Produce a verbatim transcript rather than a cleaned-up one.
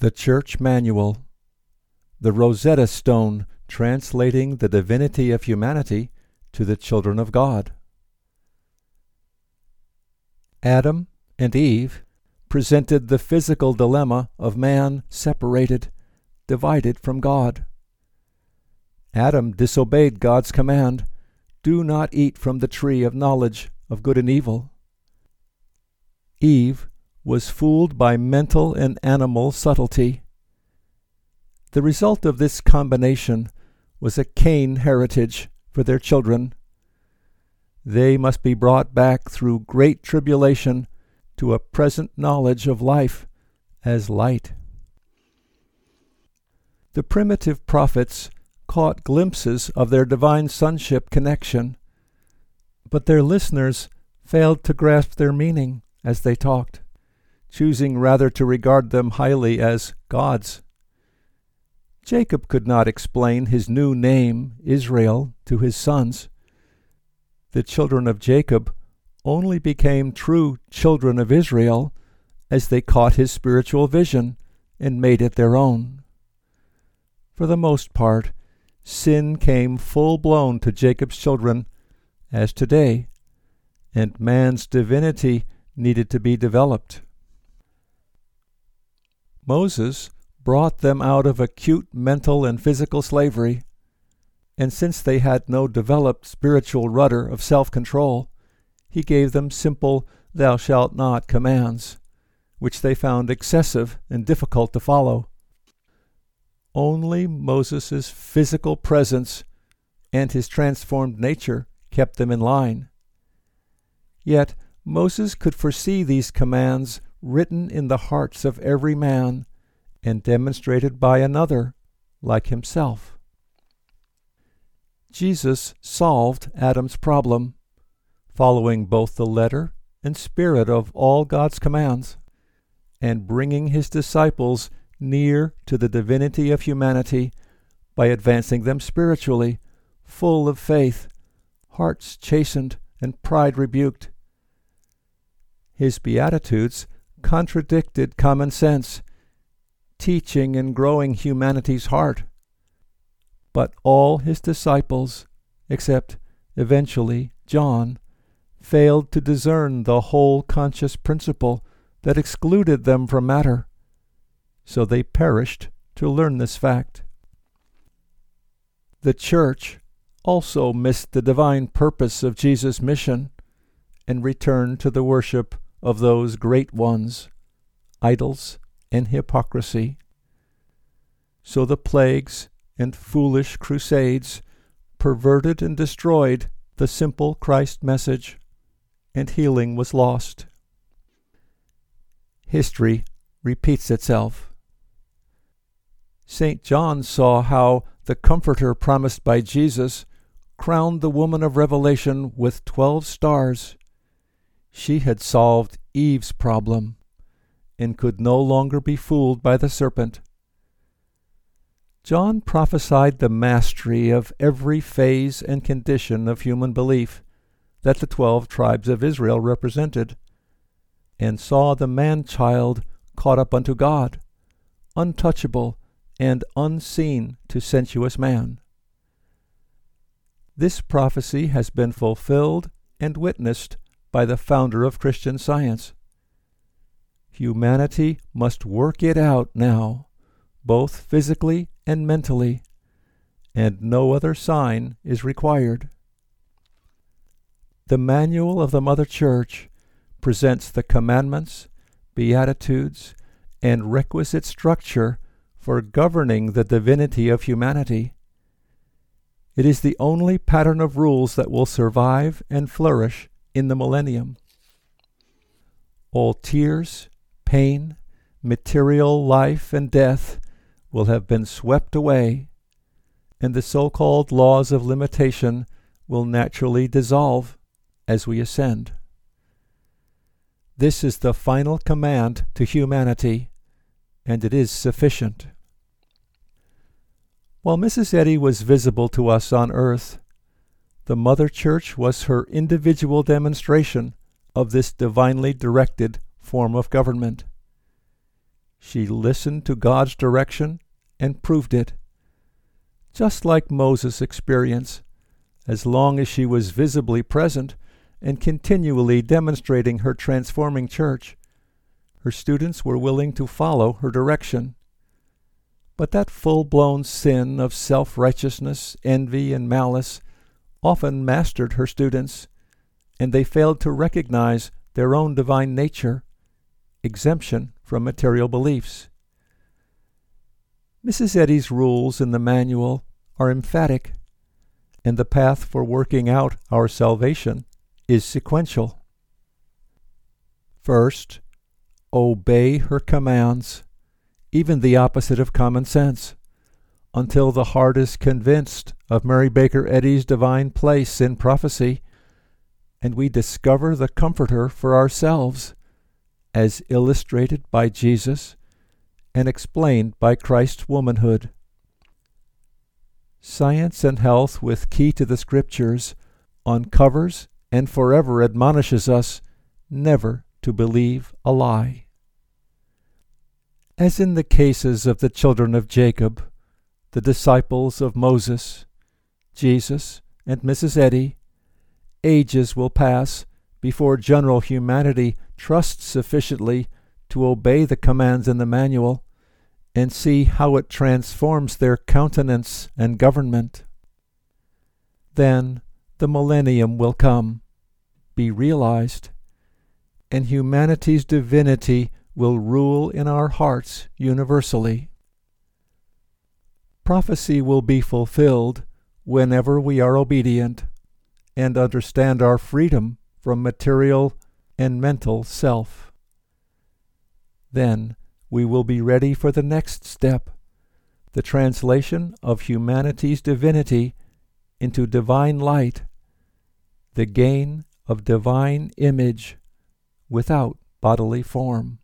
The Church Manual, the Rosetta Stone translating the divinity of humanity to the children of God. Adam and Eve presented the physical dilemma of man separated, divided from God. Adam disobeyed God's command, "Do not eat from the tree of knowledge of good and evil." Eve was fooled by mental and animal subtlety. The result of this combination was a Cain heritage for their children. They must be brought back through great tribulation to a present knowledge of life as light. The primitive prophets caught glimpses of their divine sonship connection, but their listeners failed to grasp their meaning as they talked, choosing rather to regard them highly as gods. Jacob could not explain his new name, Israel, to his sons. The children of Jacob only became true children of Israel as they caught his spiritual vision and made it their own. For the most part, sin came full-blown to Jacob's children, as today, and man's divinity needed to be developed. Moses brought them out of acute mental and physical slavery, and since they had no developed spiritual rudder of self-control, he gave them simple "thou shalt not" commands, which they found excessive and difficult to follow. Only Moses' physical presence and his transformed nature kept them in line. Yet Moses could foresee these commands written in the hearts of every man and demonstrated by another like himself. Jesus solved Adam's problem, following both the letter and spirit of all God's commands, and bringing his disciples near to the divinity of humanity by advancing them spiritually, full of faith, hearts chastened and pride rebuked. His Beatitudes contradicted common sense, teaching and growing humanity's heart. But all his disciples, except eventually John, failed to discern the whole conscious principle that excluded them from matter, so they perished to learn this fact. The Church also missed the divine purpose of Jesus' mission and returned to the worship of those great ones, idols and hypocrisy. So the plagues and foolish crusades perverted and destroyed the simple Christ message, and healing was lost. History repeats itself. Saint John saw how the Comforter promised by Jesus crowned the woman of Revelation with twelve stars. She had solved Eve's problem and could no longer be fooled by the serpent. John prophesied the mastery of every phase and condition of human belief that the twelve tribes of Israel represented, and saw the man-child caught up unto God, untouchable and unseen to sensuous man. This prophecy has been fulfilled and witnessed by the founder of Christian Science. Humanity must work it out now, both physically and mentally, and no other sign is required. The Manual of the Mother Church presents the commandments, beatitudes, and requisite structure for governing the divinity of humanity. It is the only pattern of rules that will survive and flourish in the millennium. All tears, pain, material life, and death will have been swept away, and the so-called laws of limitation will naturally dissolve as we ascend. This is the final command to humanity, and it is sufficient. While Missus Eddy was visible to us on earth, the Mother Church was her individual demonstration of this divinely directed form of government. She listened to God's direction and proved it. Just like Moses' experience, as long as she was visibly present and continually demonstrating her transforming church, her students were willing to follow her direction. But that full-blown sin of self-righteousness, envy, and malice often mastered her students, and they failed to recognize their own divine nature, exemption from material beliefs. Missus Eddy's rules in the manual are emphatic, and the path for working out our salvation is sequential. First, obey her commands, even the opposite of common sense, until the heart is convinced of Mary Baker Eddy's divine place in prophecy, and we discover the Comforter for ourselves, as illustrated by Jesus and explained by Christ's womanhood. Science and Health with Key to the Scriptures uncovers and forever admonishes us never to believe a lie. As in the cases of the children of Jacob, the disciples of Moses, Jesus, and Missus Eddy, ages will pass before general humanity trusts sufficiently to obey the commands in the manual and see how it transforms their countenance and government. Then the millennium will come, be realized, and humanity's divinity will rule in our hearts universally. Prophecy will be fulfilled whenever we are obedient and understand our freedom from material and mental self. Then we will be ready for the next step, the translation of humanity's divinity into divine light, the gain of divine image without bodily form.